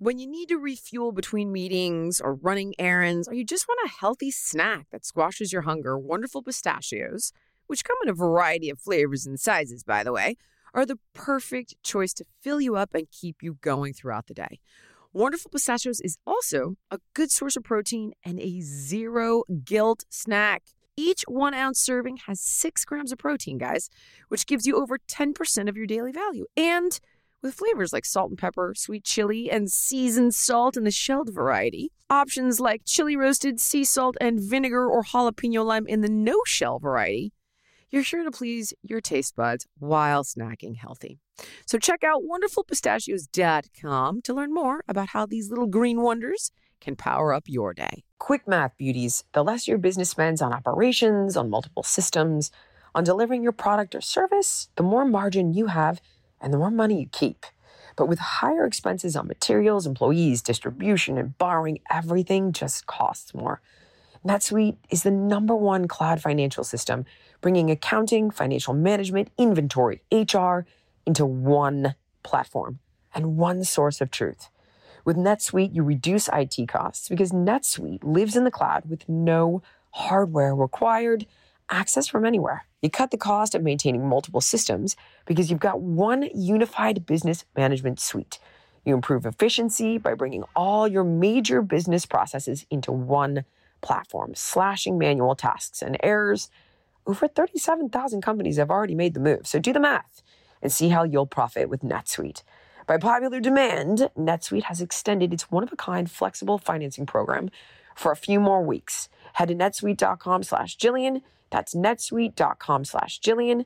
When you need to refuel between meetings or running errands, or you just want a healthy snack that squashes your hunger, Wonderful Pistachios, which come in a variety of flavors and sizes, by the way, are the perfect choice to fill you up and keep you going throughout the day. Wonderful Pistachios is also a good source of protein and a zero guilt snack. Each 1 ounce serving has 6 grams of protein, guys, which gives you over 10% of your daily value. And with flavors like salt and pepper, sweet chili, and seasoned salt in the shelled variety, options like chili roasted, sea salt, and vinegar or jalapeno lime in the no-shell variety, you're sure to please your taste buds while snacking healthy. So check out wonderfulpistachios.com to learn more about how these little green wonders can power up your day. Quick math, beauties. The less your business spends on operations, on multiple systems, on delivering your product or service, the more margin you have and the more money you keep. But with higher expenses on materials, employees, distribution, and borrowing, everything just costs more. NetSuite is the #1 cloud financial system, bringing accounting, financial management, inventory, HR into one platform and one source of truth. With NetSuite, you reduce IT costs because NetSuite lives in the cloud with no hardware required, access from anywhere. You cut the cost of maintaining multiple systems because you've got one unified business management suite. You improve efficiency by bringing all your major business processes into one platform, slashing manual tasks and errors. Over 37,000 companies have already made the move, so do the math and see how you'll profit with NetSuite. By popular demand, NetSuite has extended its one-of-a-kind flexible financing program for a few more weeks. Head to netsuite.com/Jillian. That's netsuite.com/Jillian.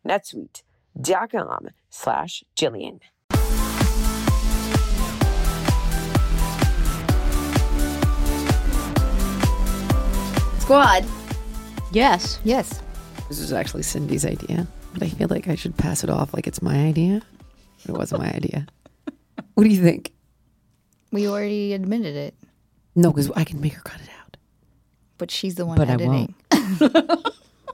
netsuite.com/Jillian. Squad. Yes. Yes. This is actually Cindy's idea, but I feel like I should pass it off like it's my idea. But it wasn't my idea. What do you think? We already admitted it. No, because I can make her cut it out. But she's the one But editing. I won't.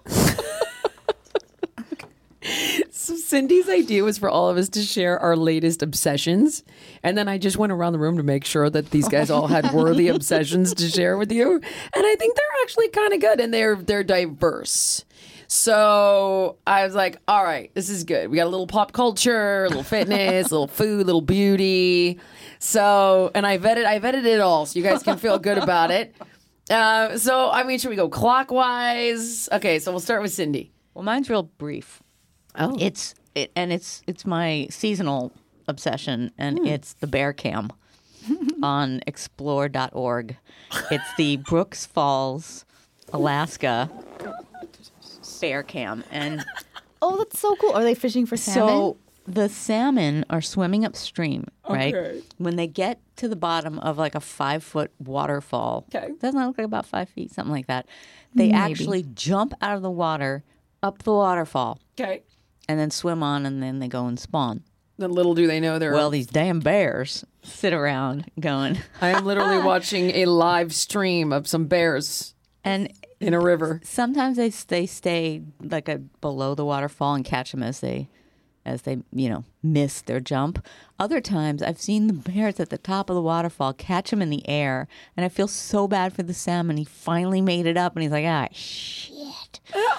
So Cindy's idea was for all of us to share our latest obsessions. And then I just went around the room to make sure that these guys all had worthy obsessions to share with you. And I think they're actually kind of good and they're diverse. So I was like, all right, this is good. We got a little pop culture, a little fitness, a little food, a little beauty. So, and I vetted it all so you guys can feel good about it. So, I mean, should we go clockwise? Okay, so we'll start with Cindy. Well, mine's real brief. Oh. It's my seasonal obsession, and it's the bear cam on explore.org. It's the Brooks Falls, Alaska bear cam. And Oh, that's so cool. Are they fishing for salmon? so the salmon are swimming upstream, right? Okay. When they get to the bottom of like a 5-foot waterfall, Okay. doesn't that look like about 5 feet, something like that? They Maybe. actually jump out of the water up the waterfall Okay. and then swim on, and then they go and spawn. Then little do they know they're... Well, these damn bears sit around going, I am literally watching a live stream of some bears and in a river. sometimes they stay like below the waterfall and catch them as they miss their jump. Other times I've seen the bears at the top of the waterfall catch him in the air, and I feel so bad for the salmon. He finally made it up, and he's like, shit.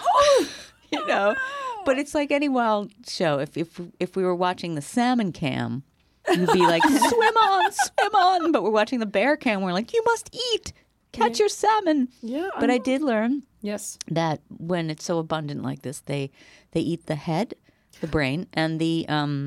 But it's like any wild show. If we were watching the salmon cam, you'd be like, swim on. But we're watching the bear cam, we're like, you must eat. Catch your salmon. Yeah. But I did learn Yes. that when it's so abundant like this, they eat the head, the brain, and the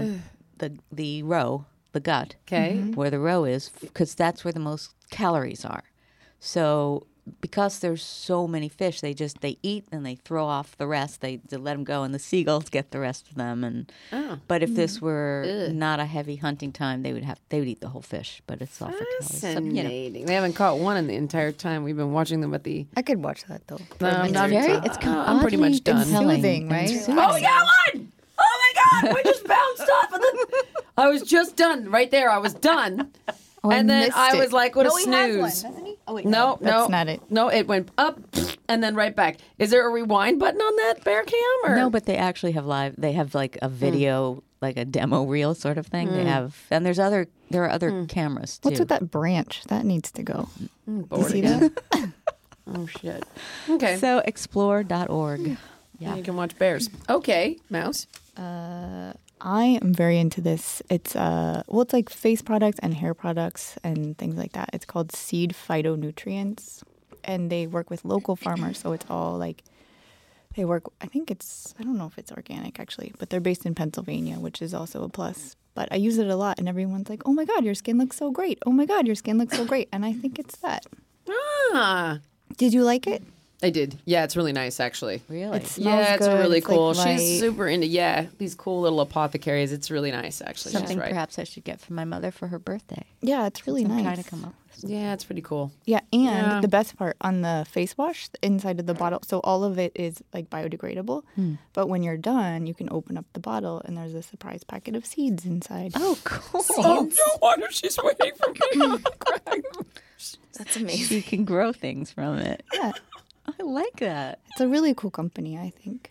roe, the gut, Okay. where the roe is, because that's where the most calories are. So because there's so many fish, they eat and they throw off the rest. They let them go, and the seagulls get the rest of them. And but if this were not a heavy hunting time, they would eat the whole fish. But it's all for calories. So, Fascinating. They haven't caught one in the entire time we've been watching them at the... I could watch that though. I'm pretty much done. Soothing, right? Oh, we got one! Oh my God! We just bounced off of the... I was just done right there. I was done. Oh, and then missed I it. was like, what a No, he has one, snooze. doesn't he? Oh, wait, No, that's not it. No, it went up and then right back. Is there a rewind button on that bear cam? Or? No, but they actually have live. They have like a video, like a demo reel sort of thing. They have, and there are other cameras too. What's with that branch? That needs to go. You Bored see again. that? Oh, shit. Okay. So explore.org. Yeah. You can watch bears. Okay, Mouse. I am very into this. It's it's like face products and hair products and things like that. It's called Seed Phytonutrients, and they work with local farmers. So it's all like they work. I don't know if it's organic actually, but they're based in Pennsylvania, which is also a plus. But I use it a lot, and everyone's like, "Oh my God, your skin looks so great! Oh my God, your skin looks so great!" And I think it's that. Ah. Did you like it? I did. Yeah, it's really nice, actually. Really? It smells Yeah, it's good. really It's, like, cool. light. She's super into, these cool little apothecaries. It's really nice, actually. Something She's right. perhaps I should get for my mother for her birthday. Yeah, it's really I'm nice. trying to come up with something. Yeah, it's pretty cool. Yeah, and Yeah. the best part on the face wash, the inside of the bottle, so all of it is like biodegradable. But when you're done, you can open up the bottle and there's a surprise packet of seeds inside. Oh, cool. Oh, no wonder she's waiting for me. That's amazing. You can grow things from it. Yeah, I like that. it's a really cool company, I think.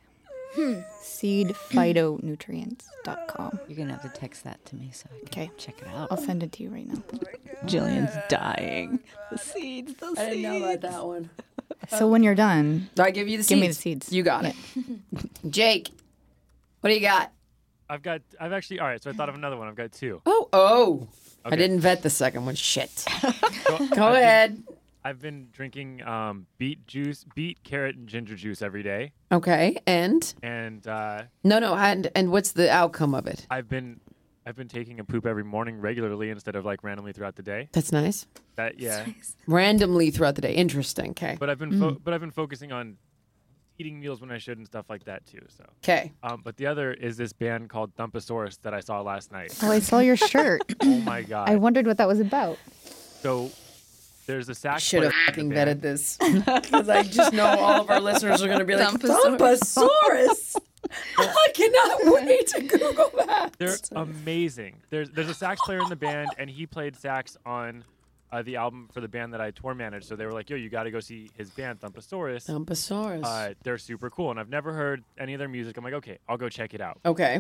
Seedphytonutrients.com. You're going to have to text that to me so I can Okay. check it out. I'll send it to you right now. Jillian's dying. The seeds, the seeds. I didn't know about that one. So when you're done, Do I give you the seeds? give me the seeds. You got it. Jake, what do you got? I've actually, all right, so I thought of another one. I've got two. Oh. I Okay. didn't vet the second one. Shit. So Go ahead. I've been drinking beet, carrot, and ginger juice every day. Okay, and? And No, and what's the outcome of it? I've been taking a poop every morning regularly instead of like randomly throughout the day. That's nice. Yeah. Randomly throughout the day. Interesting. Okay. But I've been focusing on eating meals when I should and stuff like that too. So. Okay. But the other is this band called Thumpasaurus that I saw last night. Oh, I saw your shirt. Oh my god! I wondered what that was about. So there's a sax Should player have in fucking the band. vetted this. Because I just know all of our listeners are going to be like, Thumpasaurus. Thumpasaurus. I cannot wait to Google that. They're amazing. There's a sax player in the band, and he played sax on the album for the band that I tour managed. So they were like, "Yo, you got to go see his band, Thumpasaurus. Thumpasaurus. They're super cool." And I've never heard any of their music. I'm like, "Okay, I'll go check it out." Okay.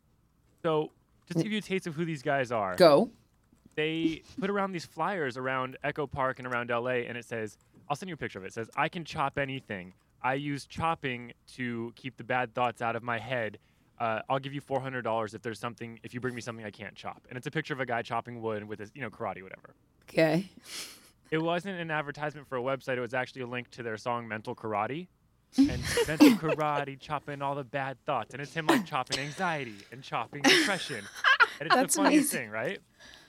So just to give you a taste of who these guys are, Go. they put around these flyers around Echo Park and around LA, and it says, I'll send you a picture of it. It says, "I can chop anything. I use chopping to keep the bad thoughts out of my head. I'll give you $400 if you bring me something I can't chop." And it's a picture of a guy chopping wood with his, karate, whatever. Okay. It wasn't an advertisement for a website. It was actually a link to their song Mental Karate. And mental karate, chopping all the bad thoughts. And it's him like chopping anxiety and chopping depression. And it's the funniest thing, right?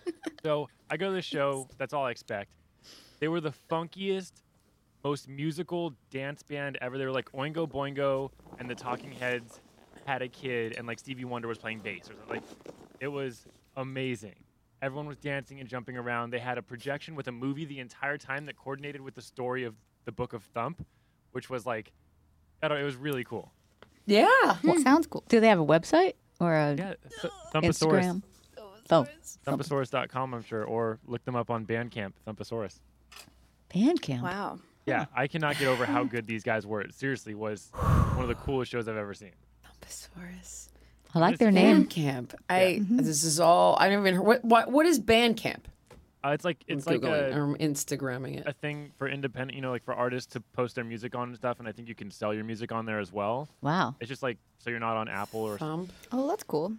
So I go to the show. That's all I expect. They were the funkiest, most musical dance band ever. They were like Oingo Boingo and the Talking Heads had a kid, and like Stevie Wonder was playing bass or something. Like, it was amazing. Everyone was dancing and jumping around. They had a projection with a movie the entire time that coordinated with the story of the Book of Thump, which was like, I don't know, it was really cool. Yeah. Well, sounds cool. Do they have a website or a Yeah, Thumpasaurus. Instagram? Oh, Thumpasaurus.com, I'm sure, or look them up on Bandcamp, Thumpasaurus. Bandcamp. Wow. Yeah, I cannot get over how good these guys were. It seriously was one of the coolest shows I've ever seen. Thumpasaurus. I like their name. Bandcamp. This is all, I never even heard. What is Bandcamp? It's like I'm a Instagramming it. thing for independent, like for artists to post their music on and stuff, and I think you can sell your music on there as well. Wow. It's just like, so you're not on Apple or Thump. Oh, that's cool.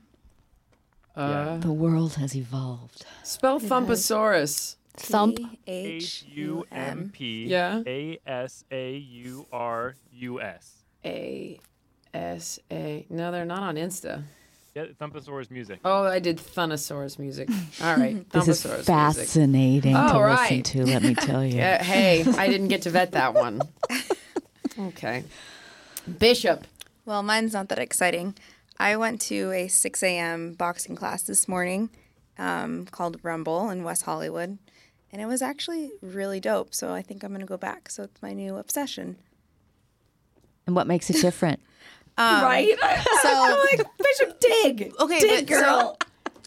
The world has evolved. Spell Thumpasaurus. Thump. H-U-M-P Yeah. A-S-A-U-R-U-S. A-S-A. No, they're not on Insta. Yeah, Thumpasaurus music. Oh, I did Thunosaurus music. All right. This is Thumpasaurus music. fascinating to Oh, listen right. to, let me tell you. Hey, I didn't get to vet that one. Okay. Bishop. Well, mine's not that exciting. I went to a 6 a.m. boxing class this morning called Rumble in West Hollywood, and it was actually really dope. So I think I'm going to go back. So it's my new obsession. And what makes it different? Right? So I'm like, Bishop, dig. Okay, dig, but girl.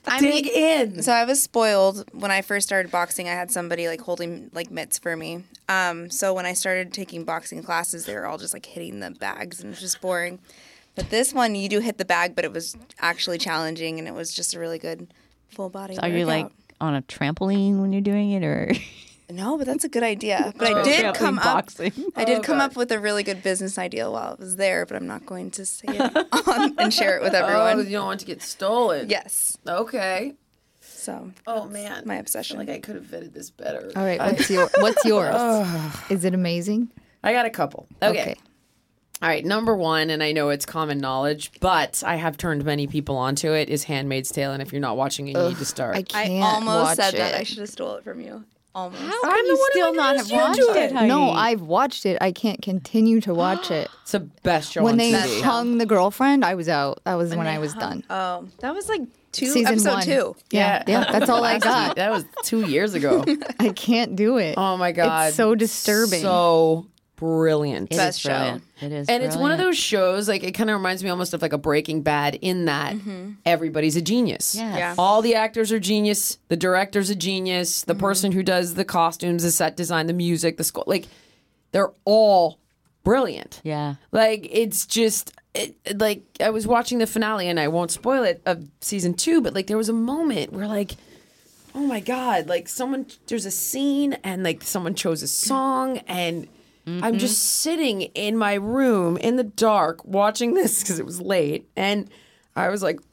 Dig in. So I was spoiled when I first started boxing. I had somebody like holding like mitts for me. So when I started taking boxing classes, they were all just like hitting the bags, and it was just boring. But this one, you do hit the bag, but it was actually challenging, and it was just a really good full body. Are you like on a trampoline when you're doing it, or No, but that's a good idea. But I did come boxing? up with a really good business idea while I was there, but I'm not going to say it on and share it with everyone. Oh, you don't want to get stolen. Yes. Okay. So. Oh man, my obsession. I feel like I could have vetted this better. All right, what's yours? Is it amazing? I got a couple. Okay. All right, number one, and I know it's common knowledge, but I have turned many people onto it, is Handmaid's Tale, and if you're not watching it, you need to start. I can't I almost watch said it. that. I should have stole it from you. Almost. How can you still not have watched it, Heidi? No, I've watched it. I can't continue to watch it. It's the best show When on they TV. hung the girlfriend, I was out. That was when I was done. Oh, that was like Season episode 1. 2. Yeah, that's all I got. That was 2 years ago. I can't do it. Oh my God. It's so disturbing. So brilliant. It Best is show. brilliant. It is, And it's one of those shows, like, it kind of reminds me almost of like a Breaking Bad in that everybody's a genius. Yes. Yeah. All the actors are genius. The director's a genius. The person who does the costumes, the set design, the music, the score, like, they're all brilliant. Yeah. Like, it's just, like, I was watching the finale, and I won't spoil it, of season 2, but, like, there was a moment where, like, oh my God, like, there's a scene, and, like, someone chose a song, and I'm just sitting in my room in the dark watching this because it was late, and I was like,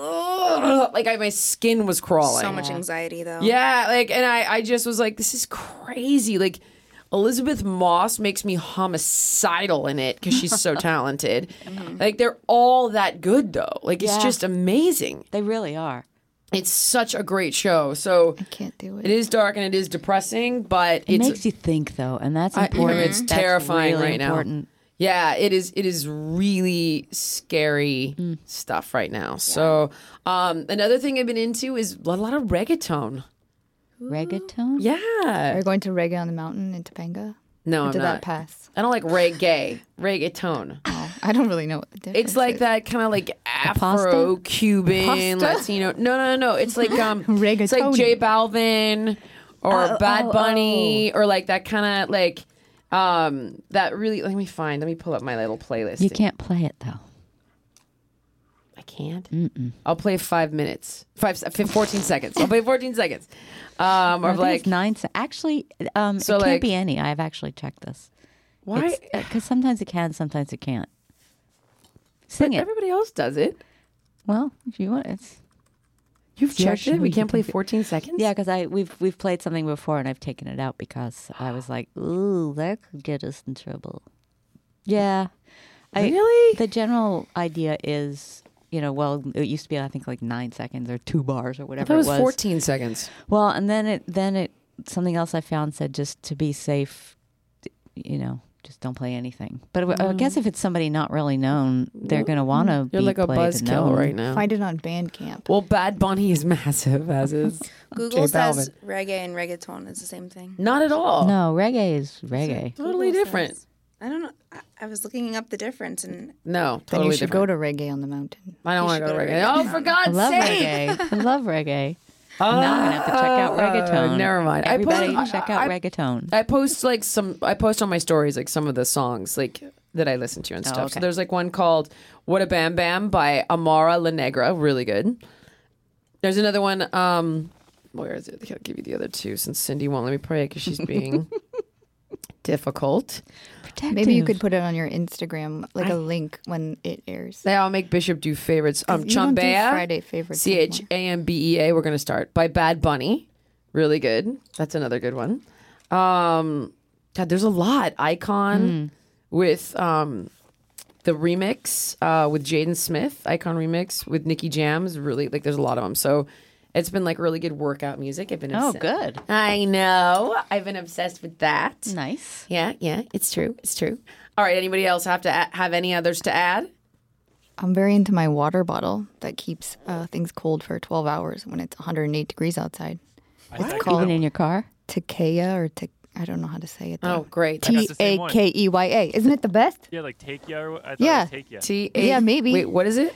ugh, like, my skin was crawling. So much anxiety, though. Yeah, like, and I just was like, this is crazy. Like, Elizabeth Moss makes me homicidal in it because she's so talented. Like, they're all that good, though. Like, it's Yeah. just amazing. They really are. It's such a great show. So I can't do it. it is dark and it is depressing, but It it's makes you think, though, and that's I- important. it's That's terrifying really right now. important. yeah, it is. It is really scary stuff right now. So another thing I've been into is a lot of reggaeton. Reggaeton? Are Yeah. you going to Reggae on the Mountain in Topanga? No, Or I'm did not. that pass? I don't like reggae. Reggaeton. Oh, I don't really know what the difference It's like is. that kind of like pasta? Afro-Cuban, Pasta? Latino. No. It's like it's like Reggaeton. J Balvin or Bad Bunny or like that kind of like that really. Let me pull up my little playlist. You can't play it, though. I can't. I'll play 5 minutes. 14 seconds. I'll play 14 seconds. Or I think like it's 9 Actually, it So, can't like- be any. I've actually checked this. why? Because sometimes it can, sometimes it can't. Sing it. Everybody else does it. Well, if you want, it's You've Yeah, checked it. sure, We you can't can play 14 seconds. yeah. Because we've played something before and I've taken it out because I was like, ooh, that could get us in trouble. Yeah, Really? The general idea is, well, it used to be I think like 9 seconds or 2 bars or whatever That was it was. 14 seconds. Well, and then it something else I found said just to be safe, just don't play anything. But I guess if it's somebody not really known, they're going to want to be You're like a played and buzzkill known. right now. Find it on Bandcamp. Well, Bad Bunny is massive, as is Google J says Balvin. reggae and reggaeton is the same thing. Not at all. No, reggae is reggae. Totally Google different. says. I don't know. I was looking up the difference, and No, Then totally you should different. go to Reggae on the Mountain. I don't You want to should go to go to reggae. reggae. Oh, for I God's love sake! reggae. I love reggae. Now I'm gonna have to check out reggaeton. Never mind. Everybody, I check out reggaeton. I post I post on my stories like some of the songs like that I listen to and stuff. So okay. there's like one called "What a Bam Bam" by Amara La Negra, really good. There's another one. Where is it? I'll give you the other two since Cindy won't let me play it because she's being difficult. Maybe you could put it on your Instagram, like a link when it airs. Yeah, I'll make Bishop do favorites. You don't do Chambea, Friday favorites anymore. Chambea. We're gonna start by Bad Bunny. Really good. That's another good one. God, there's a lot. Icon with the remix with Jaden Smith. Icon remix with Nicky Jams. Really, like, there's a lot of them. So it's been like really good workout music. I've been Oh, obsessed. good. I know. I've been obsessed with that. Nice. Yeah, it's true. It's true. All right. Anybody else have any others to add? I'm very into my water bottle that keeps things cold for 12 hours when it's 108 degrees outside. I called- Even in your car? Takea or I don't know how to say it. Oh, Though. great. I got the same one. Takeya. Isn't it the best? Yeah, like Takeya. I thought Yeah. it was Takeya. T-A- Yeah, maybe. Wait, what is it?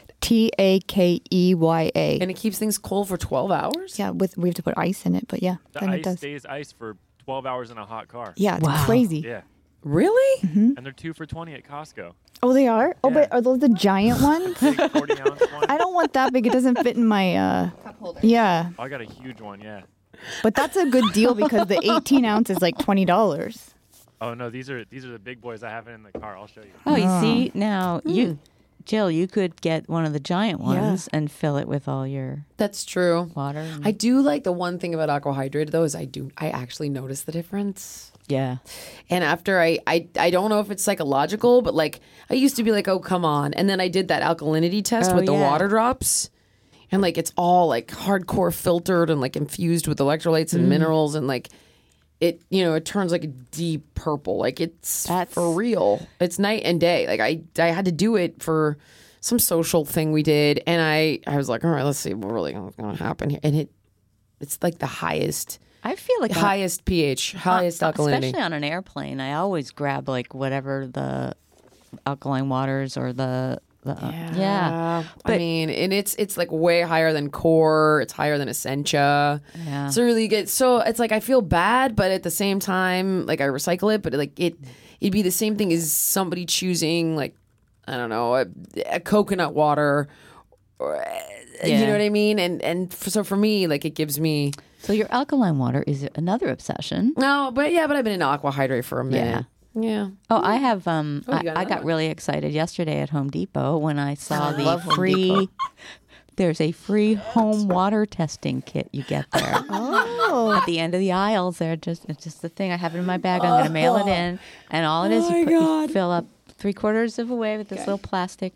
Takeya. And it keeps things cold for 12 hours? Yeah, we have to put ice in it, but yeah, The then it ice does. stays ice for 12 hours in a hot car. Yeah, it's Wow. crazy. Yeah. Really? And they're 2 for $20 at Costco. Oh, they are? Oh, Yeah. but are those the giant ones? Big 40-ounce one. I don't want that big. It doesn't fit in my. Cup holder. Yeah, I got a huge one, yeah. but that's a good deal because the 18 ounce is like $20. Oh no, these are the big boys. I have it in the car. I'll show you. Oh, you see now, Jill, you could get one of the giant ones and fill it with all your That's true. water. And, I do like the one thing about Aqua Hydrate though is I actually notice the difference. yeah. And after I don't know if it's psychological, but like I used to be like, oh come on, and then I did that alkalinity test Oh, with the yeah. water drops, and like it's all like hardcore filtered and like infused with electrolytes and minerals, and like it it turns like a deep purple, like it's That's- for real. It's night and day. Like I had to do it for some social thing we did, and I was like, all right, let's see what really going to happen here, and it's like the highest I feel like pH, highest alkalinity. especially on an airplane, I always grab like whatever the alkaline waters or the yeah. I But- mean, and it's like way higher than Core. It's higher than Essentia. Yeah. So really good. So it's like I feel bad, but at the same time, like I recycle it. But like it'd be the same thing as somebody choosing like I don't know a coconut water, or you Yeah. know what I mean. So for me, like it gives me So your alkaline water is another obsession. no, but I've been in Aqua Hydrate for a minute. Yeah. Oh, I have. you got I another got one. really excited yesterday at Home Depot when I saw the love Home free. Depot. There's a free home water testing kit you get there. Oh, At the end of the aisles, it's just the thing. I have it in my bag. I'm going to mail it in, and all it is, you fill up 3/4 of a way with this little plastic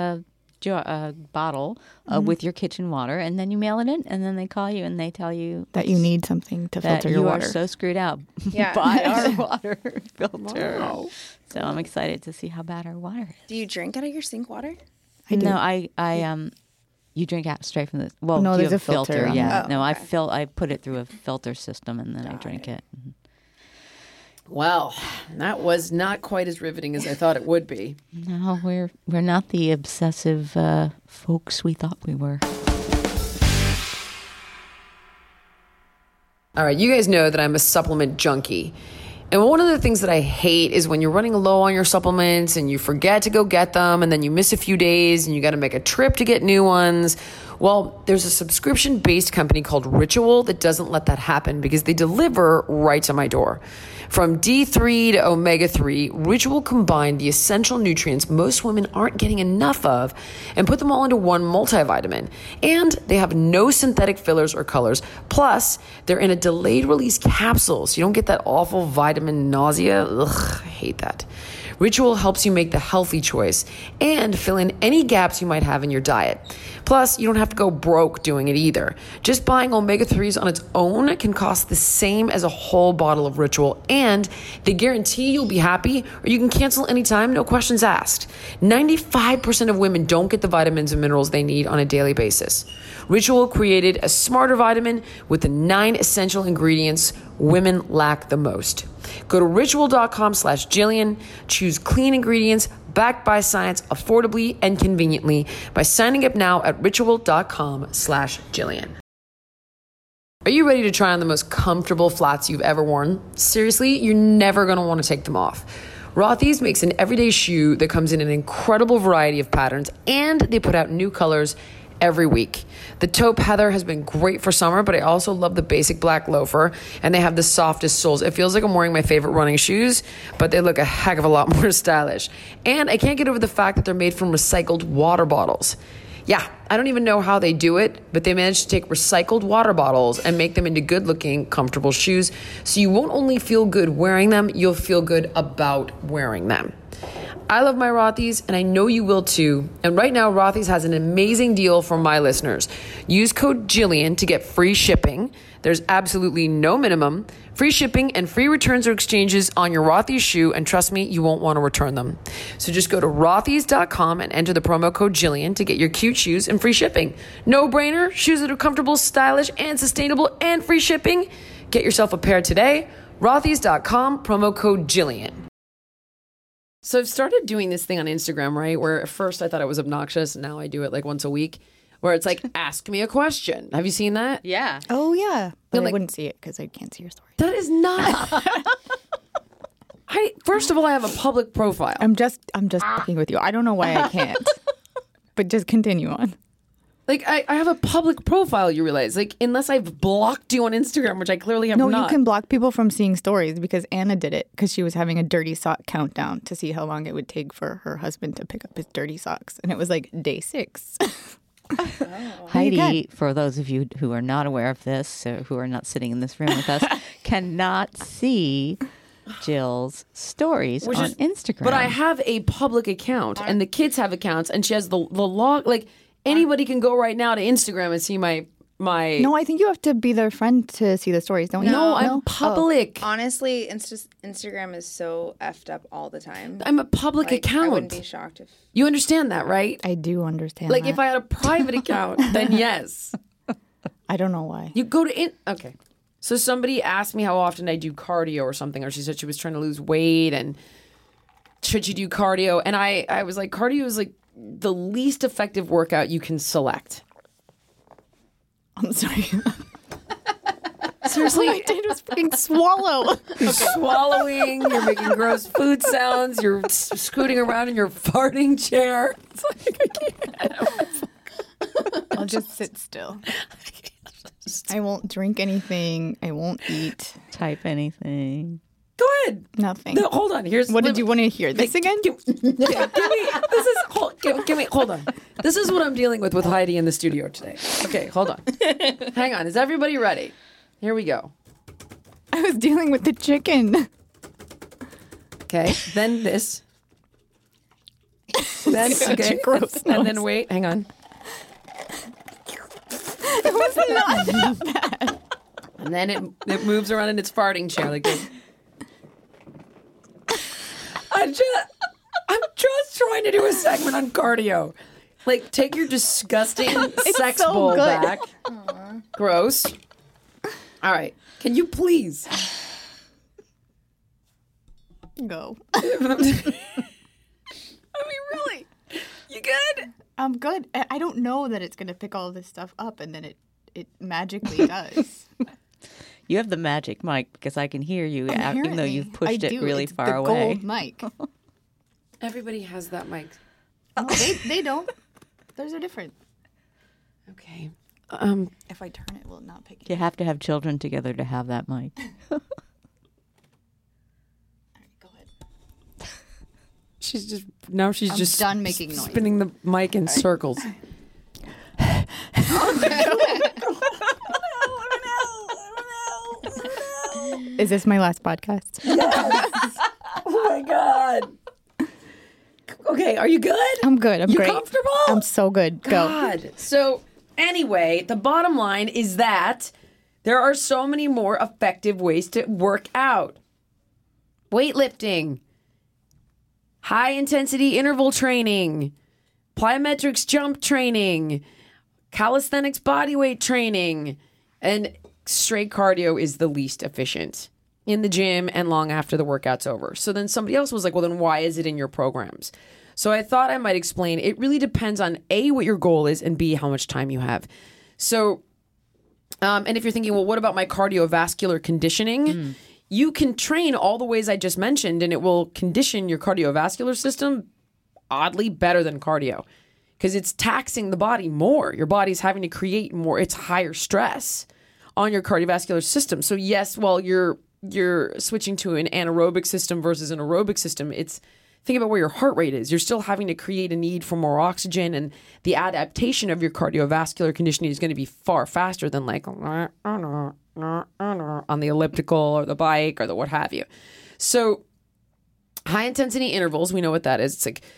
bottle with your kitchen water, and then you mail it in, and then they call you and they tell you that you need something to that filter your you water. are so screwed out Yeah. by our water filter. So I'm excited to see how bad our water is. Do you drink out of your sink water? I do. No, I you drink out straight from the well. No, you there's have a filter on Yeah, it. no, Oh, I put it through a filter system and then I drink it. Well, that was not quite as riveting as I thought it would be. No, we're not the obsessive folks we thought we were. All right, you guys know that I'm a supplement junkie. And one of the things that I hate is when you're running low on your supplements and you forget to go get them and then you miss a few days and you got to make a trip to get new ones. Well, there's a subscription-based company called Ritual that doesn't let that happen because they deliver right to my door. From D3 to omega-3, Ritual combined the essential nutrients most women aren't getting enough of and put them all into one multivitamin. And they have no synthetic fillers or colors. Plus, they're in a delayed release capsule, so you don't get that awful vitamin nausea. Ugh, I hate that. Ritual helps you make the healthy choice and fill in any gaps you might have in your diet. Plus, you don't have to go broke doing it either. Just buying omega-3s on its own can cost the same as a whole bottle of Ritual, and they guarantee you'll be happy or you can cancel anytime, no questions asked. 95% of women don't get the vitamins and minerals they need on a daily basis. Ritual created a smarter vitamin with the 9 essential ingredients women lack the most. Go to ritual.com/Jillian, choose clean ingredients backed by science affordably and conveniently by signing up now at ritual.com/Jillian. Are you ready to try on the most comfortable flats you've ever worn? Seriously, you're never going to want to take them off. Rothy's makes an everyday shoe that comes in an incredible variety of patterns, and they put out new colors every week. The taupe heather has been great for summer, but I also love the basic black loafer, and they have the softest soles. It feels like I'm wearing my favorite running shoes, but they look a heck of a lot more stylish. And I can't get over the fact that they're made from recycled water bottles. Yeah, I don't even know how they do it, but they managed to take recycled water bottles and make them into good-looking, comfortable shoes. So you won't only feel good wearing them, you'll feel good about wearing them. I love my Rothy's, and I know you will too. And right now, Rothy's has an amazing deal for my listeners. Use code Jillian to get free shipping. There's absolutely no minimum. Free shipping and free returns or exchanges on your Rothy's shoe, and trust me, you won't want to return them. So just go to rothys.com and enter the promo code Jillian to get your cute shoes and free shipping. No brainer, shoes that are comfortable, stylish, and sustainable, and free shipping. Get yourself a pair today. Rothy's.com, promo code Jillian. So I've started doing this thing on Instagram, right? Where at first I thought it was obnoxious. And now I do it like once a week where it's like, ask me a question. Have you seen that? Yeah. Oh, yeah. But like- I wouldn't see it because I can't see your story. That is not. First of all, I have a public profile. I'm just fucking with you. I don't know why I can't. But just continue on. Like, I have a public profile, you realize. Like, unless I've blocked you on Instagram, which I clearly have No, not. you can block people from seeing stories because Anna did it because she was having a dirty sock countdown to see how long it would take for her husband to pick up his dirty socks. And it was like day 6. Heidi, for those of you who are not aware of this, or who are not sitting in this room with us, cannot see Jill's stories Which on is- Instagram. But I have a public account, and the kids have accounts, and she has the log. Like, anybody can go right now to Instagram and see my. No, I think you have to be their friend to see the stories, don't you? No, I'm public. Honestly, Instagram is so effed up all the time. I'm a public Like, account. I wouldn't be shocked if. You understand that, right? I do understand Like, that. if I had a private account, then yes. I don't know why. You go to okay. So somebody asked me how often I do cardio or something, or she said she was trying to lose weight and should she do cardio? And I was like, cardio is like the least effective workout you can select. I'm sorry. Seriously, All I did was fucking swallow. you're swallowing, you're making gross food sounds, you're scooting around in your farting chair. It's like, I can't. I'll just sit still. I won't drink anything. I won't eat. type anything. Go ahead. Nothing. No, hold on. Here's What did you want to hear? This again? Give me. Hold on. This is what I'm dealing with Heidi in the studio today. Okay, hold on. Hang on. Is everybody ready? Here we go. I was dealing with the chicken. Okay. Then this. Then Such a okay. gross And noise. then wait. Hang on. It was not that bad. And then it moves around in its farting chair like this. I'm just trying to do a segment on cardio. Like, take your disgusting sex so bowl good. back. Gross. All right. Can you please? Go. I mean, really? You good? I'm good. I don't know that it's going to pick all this stuff up and then it magically does. You have the magic mic because I can hear you, even though Apparently, you've pushed I it do. really It's far the away. Gold mic. Everybody has that mic. No, they don't. Theirs are different. Okay. If I turn it, will it not pick it? You have to have children together to have that mic. All right, go ahead. She's just I'm done making noise. spinning the mic in circles. Is this my last podcast? Oh my god. Okay, are you good? I'm good. I'm You great. comfortable? I'm so good. Go. God. So anyway, the bottom line is that there are so many more effective ways to work out. Weightlifting, high intensity interval training, plyometrics jump training, calisthenics bodyweight training, and straight cardio is the least efficient in the gym and long after the workout's over. So then somebody else was like, well, then why is it in your programs? So I thought I might explain. It really depends on A, what your goal is, and B, how much time you have. So, and if you're thinking, well, what about my cardiovascular conditioning? You can train all the ways I just mentioned, and it will condition your cardiovascular system oddly better than cardio because it's taxing the body more. Your body's having to create more. It's higher stress on your cardiovascular system. So yes, while you're switching to an anaerobic system versus an aerobic system, it's think about where your heart rate is. You're still having to create a need for more oxygen, and the adaptation of your cardiovascular conditioning is going to be far faster than like on the elliptical or the bike or the what have you. So high intensity intervals, we know what that is. It's like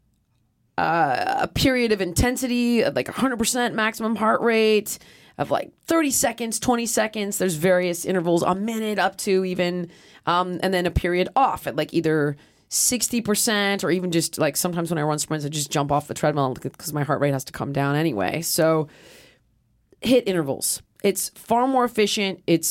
a period of intensity of like 100% maximum heart rate of like 30 seconds, 20 seconds. There's various intervals, a minute up to even, and then a period off at like either 60% or even just like sometimes when I run sprints, I just jump off the treadmill because my heart rate has to come down anyway. So hit intervals. It's far more efficient. It's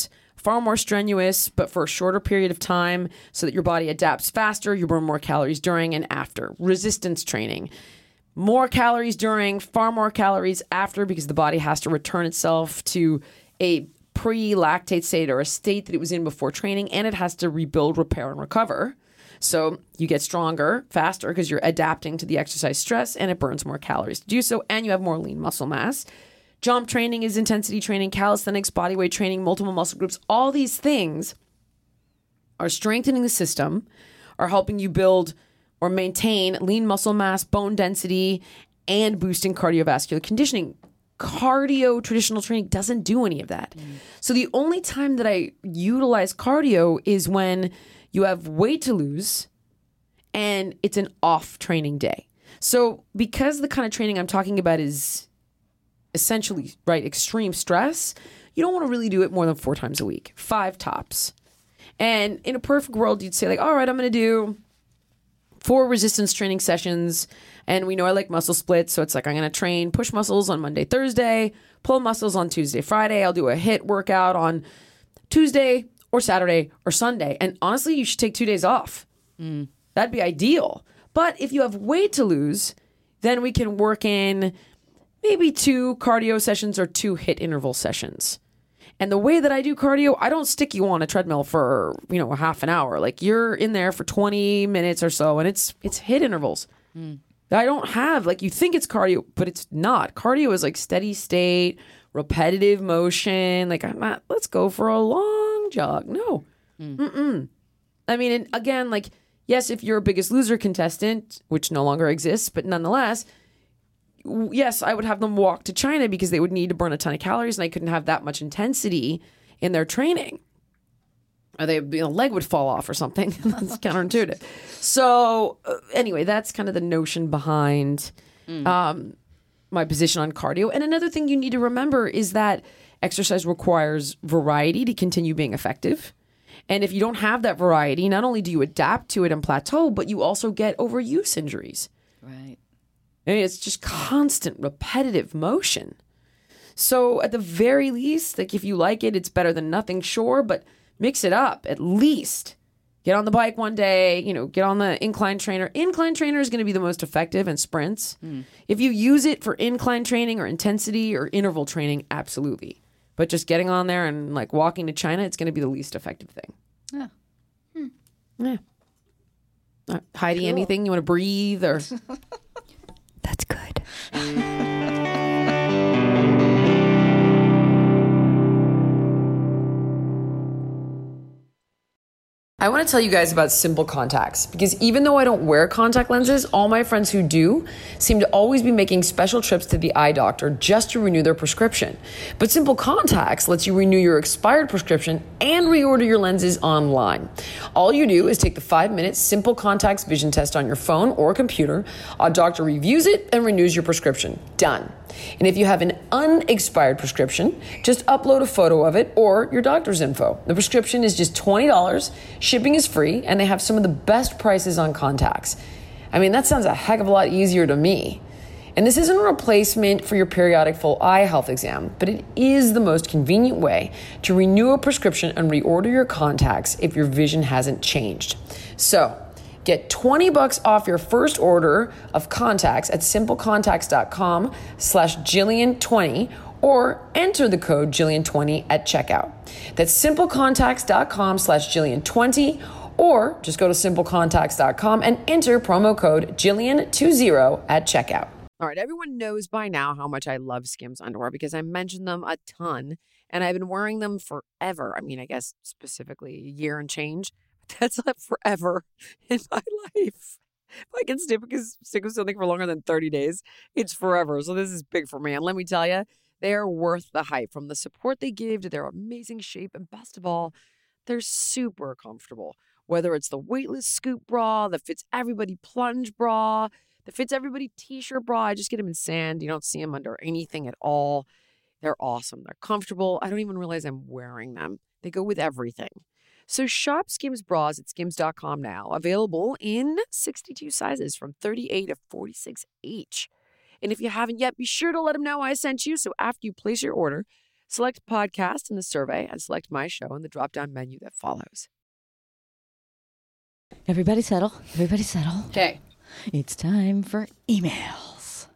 far more strenuous, but for a shorter period of time so that your body adapts faster. You burn more calories during and after. Resistance training. More calories during, far more calories after, because the body has to return itself to a pre-lactate state or a state that it was in before training, and it has to rebuild, repair, and recover. So you get stronger faster because you're adapting to the exercise stress, and it burns more calories to do so, and you have more lean muscle mass. Jump training is intensity training, calisthenics, bodyweight training, multiple muscle groups. All these things are strengthening the system, are helping you build or maintain lean muscle mass, bone density, and boosting cardiovascular conditioning. Cardio, traditional training doesn't do any of that. So the only time that I utilize cardio is when you have weight to lose and it's an off training day. So because the kind of training I'm talking about is essentially, right, extreme stress, you don't want to really do it more than 4 times a week, 5 tops. And in a perfect world, you'd say like, all right, I'm going to do 4 resistance training sessions. And we know I like muscle splits. So it's like, I'm going to train push muscles on Monday, Thursday, pull muscles on Tuesday, Friday. I'll do a HIIT workout on Tuesday or Saturday or Sunday. And honestly, you should take 2 days off. That'd be ideal. But if you have weight to lose, then we can work in maybe 2 cardio sessions or 2 HIIT interval sessions. And the way that I do cardio, I don't stick you on a treadmill for, a half an hour. Like you're in there for 20 minutes or so, and it's HIIT intervals. I don't have, like, you think it's cardio, but it's not. Cardio is like steady state, repetitive motion. Like, I'm not, let's go for a long jog. No. I mean, and again, like, yes, if you're a Biggest Loser contestant, which no longer exists, but nonetheless, yes, I would have them walk to China because they would need to burn a ton of calories and they couldn't have that much intensity in their training. Or they, leg would fall off or something. That's counterintuitive. So anyway, that's kind of the notion behind my position on cardio. And another thing you need to remember is that exercise requires variety to continue being effective. And if you don't have that variety, not only do you adapt to it and plateau, but you also get overuse injuries. Right. I mean, it's just constant, repetitive motion. So at the very least, like if you like it, it's better than nothing, sure, but mix it up at least. Get on the bike one day, get on the incline trainer. Incline trainer is going to be the most effective in sprints. If you use it for incline training or intensity or interval training, absolutely. But just getting on there and like walking to China, it's going to be the least effective thing. Yeah. Yeah. Heidi, anything you want to breathe or? That's good. I want to tell you guys about Simple Contacts because even though I don't wear contact lenses, all my friends who do seem to always be making special trips to the eye doctor just to renew their prescription. But Simple Contacts lets you renew your expired prescription and reorder your lenses online. All you do is take the 5-minute Simple Contacts vision test on your phone or computer. A doctor reviews it and renews your prescription. Done. And if you have an unexpired prescription, just upload a photo of it or your doctor's info. The prescription is just $20, shipping is free, and they have some of the best prices on contacts. I mean, that sounds a heck of a lot easier to me. And this isn't a replacement for your periodic full eye health exam, but it is the most convenient way to renew a prescription and reorder your contacts if your vision hasn't changed. So, get $20 off your first order of contacts at simplecontacts.com/Jillian20 or enter the code Jillian20 at checkout. That's simplecontacts.com/Jillian20 or just go to simplecontacts.com and enter promo code Jillian20 at checkout. All right, everyone knows by now how much I love Skims underwear because I mentioned them a ton and I've been wearing them forever. I mean, I guess specifically a year and change. That's like forever in my life. If I can stick with something for longer than 30 days, it's forever. So this is big for me. And let me tell you, they are worth the hype from the support they give to their amazing shape. And best of all, they're super comfortable. Whether it's the weightless scoop bra, the fits everybody plunge bra, the fits everybody t-shirt bra. I just get them in sand. You don't see them under anything at all. They're awesome. They're comfortable. I don't even realize I'm wearing them. They go with everything. So shop Skims bras at skims.com now. Available in 62 sizes from 38 to 46 each. And if you haven't yet, be sure to let them know I sent you. So after you place your order, Select podcast in the survey and select my show in the drop-down menu that follows. Everybody settle. Everybody settle. Okay. It's time for emails.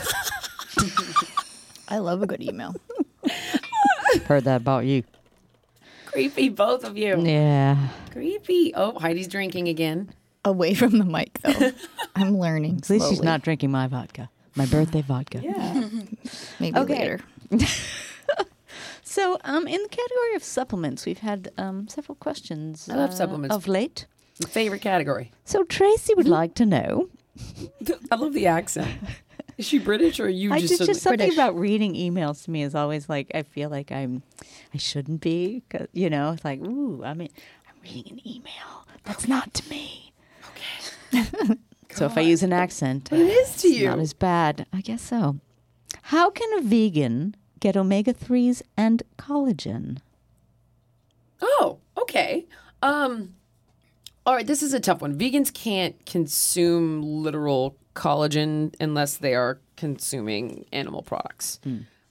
I love a good email. Heard that about you. Creepy, both of you. Yeah. Creepy. Oh, Heidi's drinking again. Away from the mic, though. I'm learning. At least she's slowly. not drinking my vodka. My birthday vodka. Yeah. Maybe Okay. later. So, in the category of supplements, we've had several questions. I love supplements. Of late. Favorite category. So, Tracy would like to know. I love the accent. Is she British or are you I just... just something British. about reading emails to me is always like, I feel like I shouldn't be. 'Cause, you know, it's like, ooh, I'm reading an email. That's not to me. Okay. So if I use an accent, It is to it's you. not as bad. I guess so. How can a vegan get omega-3s and collagen? Oh, okay. All right, this is a tough one. Vegans can't consume literal collagen unless they are consuming animal products.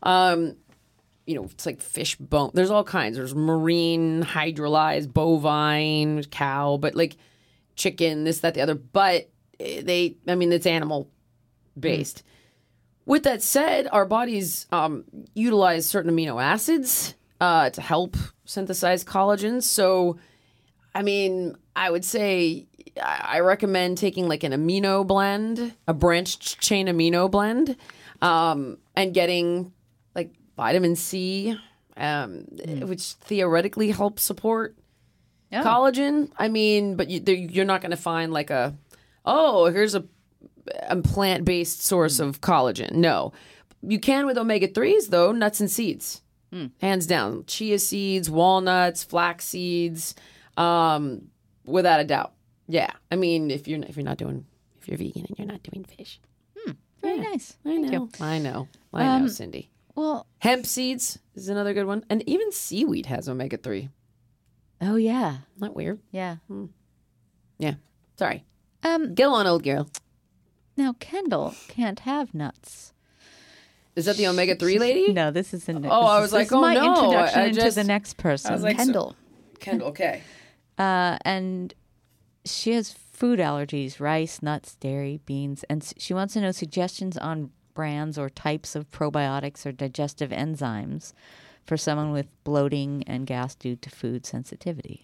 It's like fish bone. There's all kinds. There's marine, hydrolyzed, bovine, cow, but like chicken, this, that, the other. But it's animal based. With that said, our bodies utilize certain amino acids to help synthesize collagen. So, I would say I recommend taking like an amino blend, a branched chain amino blend, and getting like vitamin C, which theoretically helps support collagen. But you're not going to find like here's a plant-based source of collagen. No. You can with omega-3s, though, nuts and seeds. Hands down. Chia seeds, walnuts, flax seeds, without a doubt. Yeah. if you're vegan and you're not doing fish. Very nice. I know, Cindy. Well, Hemp seeds is another good one. And even seaweed has omega-3. oh yeah, Isn't that weird? yeah. Yeah. Sorry. Go on, old girl. Now Kendall can't have nuts. Is that the omega-3 lady? No, this is an. I was like, oh, my no, introduction I into just- the next person. I was like, Kendall. Kendall, okay. And she has food allergies: rice, nuts, dairy, beans, and she wants to know suggestions on brands or types of probiotics or digestive enzymes for someone with bloating and gas due to food sensitivity.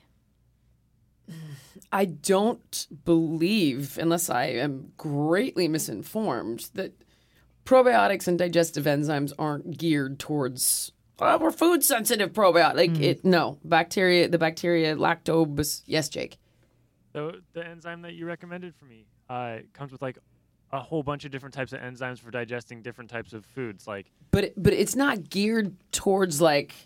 I don't believe, unless I am greatly misinformed, that probiotics and digestive enzymes aren't geared towards we're food sensitive probiotic. No, the bacteria, lactobacillus. Yes, Jake. So the enzyme that you recommended for me comes with like a whole bunch of different types of enzymes for digesting different types of foods. Like, But it's not geared towards like.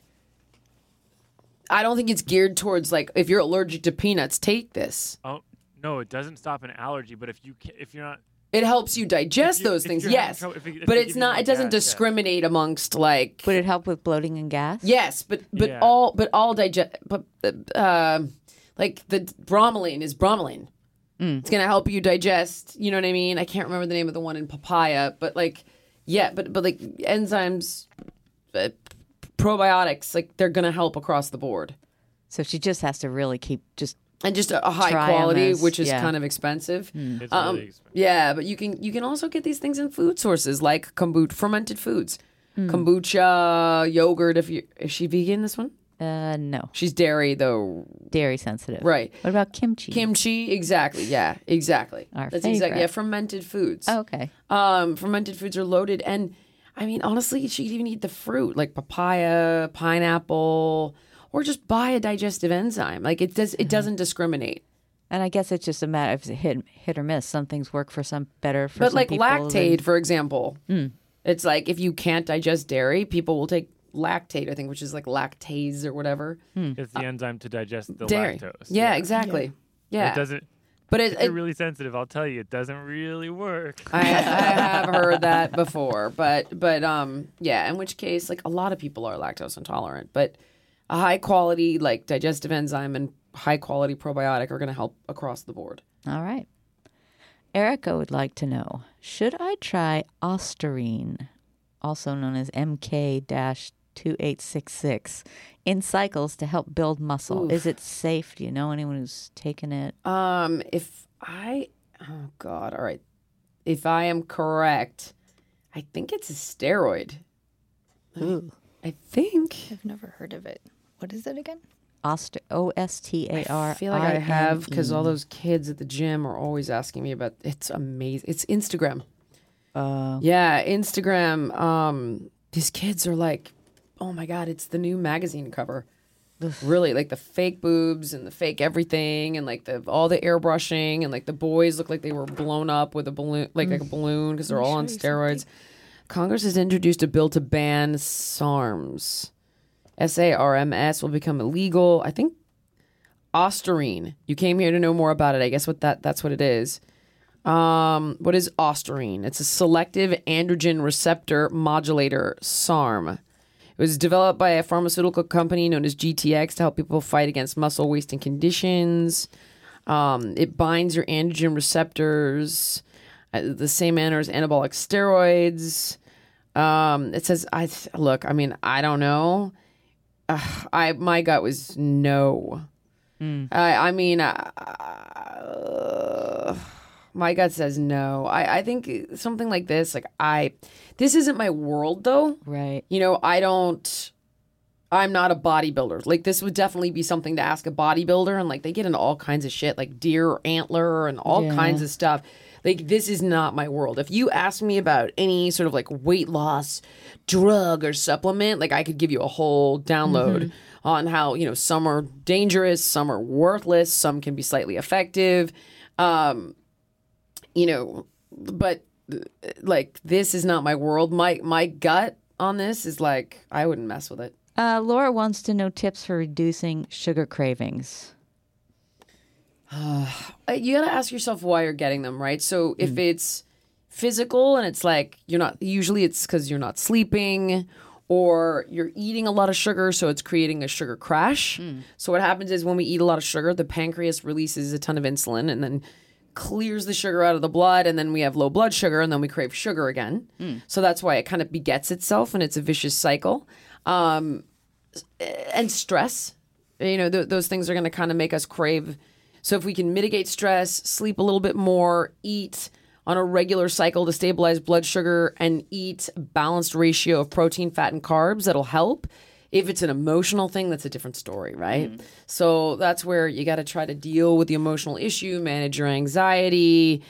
I don't think it's geared towards like if you're allergic to peanuts, take this. oh no, it doesn't stop an allergy. But if you're not, It helps you digest If you- those if things, you're having yes. trouble- if it But gives it's you not. more It doesn't gas, yeah. discriminate amongst like. Would it help with bloating and gas? Yes, but Yeah. all digest. But like the bromelain is bromelain. It's gonna help you digest. You know what I mean? I can't remember the name of the one in papaya, but like, yeah, but like enzymes, probiotics, like they're gonna help across the board. So she just has to really keep just. And just a high Try 'em quality, as- which is yeah. kind of expensive. it's really expensive. Yeah, but you can also get these things in food sources like kombucha, fermented foods, kombucha, yogurt. Is she vegan? This one, No, she's dairy though, dairy sensitive. right? What about kimchi? Kimchi, exactly. Yeah, exactly. Our That's exactly. favorite. Yeah, fermented foods. Oh, okay. Fermented foods are loaded, and honestly, she could even eat the fruit like papaya, pineapple, or just buy a digestive enzyme. Like it doesn't discriminate. And I guess it's just a matter of hit or miss. Some things work for some better for But some like people. Lactaid, for example, it's like if you can't digest dairy, people will take Lactaid, I think, which is like lactase or whatever. It's the enzyme to digest the Dairy. lactose. Yeah, exactly. Yeah. It doesn't. But If you're really sensitive, I'll tell you, it doesn't really work. I have heard that before, but yeah. In which case, like a lot of people are lactose intolerant, but a high quality like digestive enzyme and high quality probiotic are going to help across the board. All right. Erica would like to know, should I try Ostarine, also known as MK-2 2866 in cycles to help build muscle. Oof. Is it safe? Do you know anyone who's taken it? Oh God, all right. If I am correct, I think it's a steroid. Ooh. I think. I've never heard of it. What is it again? OSTAR. I feel like I have because all those kids at the gym are always asking me about. It's amazing. It's Instagram. Yeah, Instagram. These kids are like, oh my God, it's the new magazine cover. Really, like the fake boobs and the fake everything, and like all the airbrushing, and like the boys look like they were blown up with a balloon, like a balloon, because they're all on steroids. Congress has introduced a bill to ban SARMs. SARMS will become illegal. I think Ostarine. You came here to know more about it. I guess that's what it is. What is Ostarine? It's a selective androgen receptor modulator, SARM. It was developed by a pharmaceutical company known as GTX to help people fight against muscle wasting conditions. It binds your androgen receptors the same manner as anabolic steroids. It says, I don't know. My gut was no. My gut says no. I think something like this, this isn't my world though. Right. You know, I'm not a bodybuilder. Like, this would definitely be something to ask a bodybuilder, and like they get into all kinds of shit, like deer antler and all kinds of stuff. Like, this is not my world. If you ask me about any sort of like weight loss drug or supplement, like I could give you a whole download on how, you know, some are dangerous, some are worthless, some can be slightly effective. You know, but like, this is not my world. My gut on this is like, I wouldn't mess with it. Laura wants to know tips for reducing sugar cravings. You got to ask yourself why you're getting them, right? So if it's physical and it's like usually it's because you're not sleeping or you're eating a lot of sugar, so it's creating a sugar crash. So what happens is when we eat a lot of sugar, the pancreas releases a ton of insulin and then clears the sugar out of the blood, and then we have low blood sugar, and then we crave sugar again. So that's why it kind of begets itself, and it's a vicious cycle. And stress, you know, those things are going to kind of make us crave. So if we can mitigate stress, sleep a little bit more, eat on a regular cycle to stabilize blood sugar, and eat a balanced ratio of protein, fat, and carbs, that'll help. If it's an emotional thing, that's a different story, right? So that's where you got to try to deal with the emotional issue, manage your anxiety.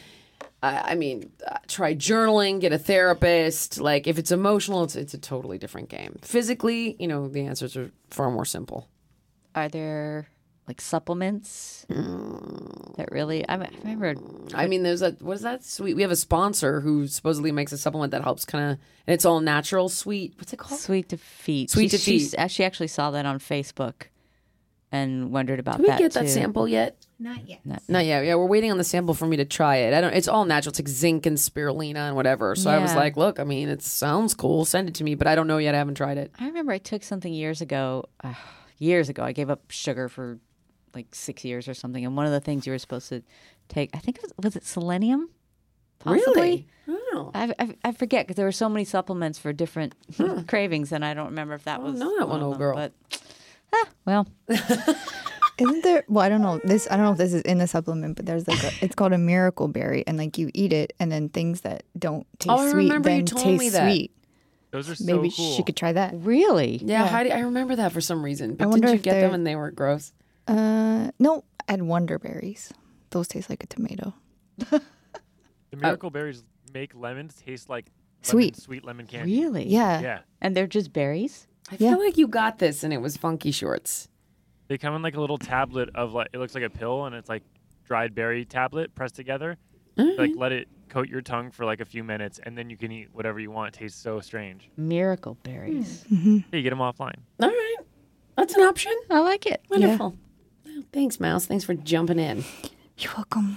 Try journaling, get a therapist. Like, if it's emotional, it's a totally different game. Physically, you know, the answers are far more simple. Are there like supplements that really? I remember. There's what is that? Sweet. We have a sponsor who supposedly makes a supplement that helps kind of, and it's all natural. Sweet. What's it called? Sweet Defeat. Sweet Defeat. She actually saw that on Facebook and wondered about Did we that get too. that sample yet? Not yet. Not yet. Yeah, we're waiting on the sample for me to try it. It's all natural. It's like zinc and spirulina and whatever. So I was like, look, it sounds cool. Send it to me, but I don't know yet. I haven't tried it. I remember I took something years ago. I gave up sugar for like 6 years or something. And one of the things you were supposed to take, I think was it selenium? Possibly? Really? Oh. I forget because there were so many supplements for different cravings, and I don't remember if that was know that one, of old them, girl. But well, Isn't there? Well, I don't know. I don't know if this is in the supplement, but there's it's called a miracle berry, and like you eat it, and then things that don't taste sweet then taste sweet. Those are so Maybe cool. she could try that. really? Yeah, Heidi, I remember that for some reason. But wonder didn't you if get them they're- and they weren't gross? No, I had Wonder Berries. Those taste like a tomato. The miracle berries make lemons taste like Sweet. sweet lemon candy. Really? Yeah. Yeah. And they're just berries? I feel like you got this and it was Funky Shorts. They come in like a little tablet of like, it looks like a pill, and it's like dried berry tablet pressed together. Like, let it coat your tongue for like a few minutes, and then you can eat whatever you want. It tastes so strange. Miracle berries. Hey, you get them offline. All right. That's an option. I like it. Wonderful. Well, thanks, Mouse. Thanks for jumping in. You're welcome.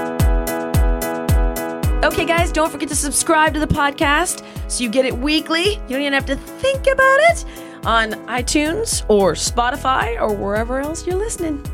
Okay, guys, don't forget to subscribe to the podcast so you get it weekly. You don't even have to think about it on iTunes or Spotify or wherever else you're listening.